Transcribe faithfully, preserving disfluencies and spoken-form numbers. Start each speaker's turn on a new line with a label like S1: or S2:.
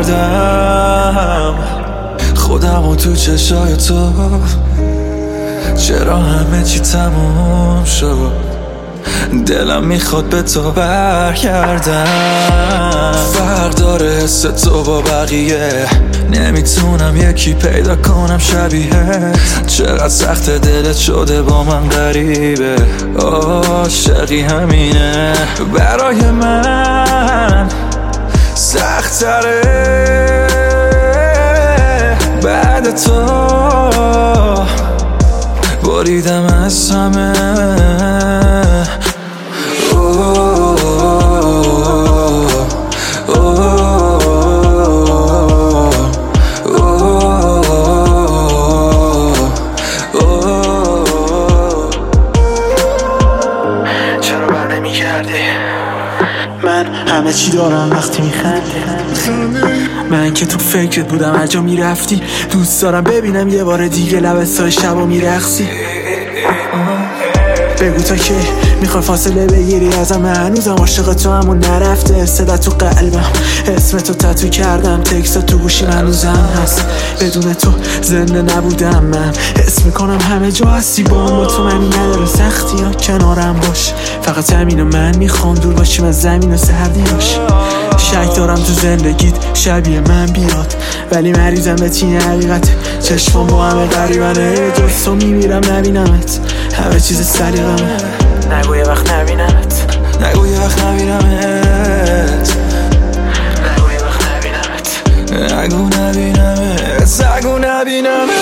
S1: کردم خودم و تو چشای تو، چرا همه چی تموم شد؟ دلم میخواد به تو برگردم. فرق داره حس تو با بقیه، نمیتونم یکی پیدا کنم شبیه. چقدر سخت دلت شده با من غریبه، عاشقی همینه برای من سخت تره. بعد تو بریدم از همه.
S2: من همه چی دارم وقتی میخندی، من که تو فکرت بودم هر جا میرفتی. دوست دارم ببینم یه بار دیگه لبستای شبا میرقصی. بگو تا که میخوای فاصله بگیری ازم، هنوزم عاشق تو همون نرفته. صدا تو قلبم، اسم تو تتو کردم، تکست تو گوشیم هنوزم هست. بدون تو زنده نبودم من، حس میکنم همه جا هستی با ما. تو منی نداره سختی ها، کنارم باش. فقط همینو من میخوام، دور باشیم از زمین و سردیاش. شک دارم تو زندگیت شبیه من بیاد، ولی مریضم به تین حقیقت. چشمم با همه غریبنه، جز تو میمیرم نبینمت. همه چیز سلیقمه، نگو یه وقت نبینمت.
S1: نگو یه وقت نبینمت.
S2: نگو یه وقت نبینمت.
S1: نگو نبینمت. نگو نبینمت.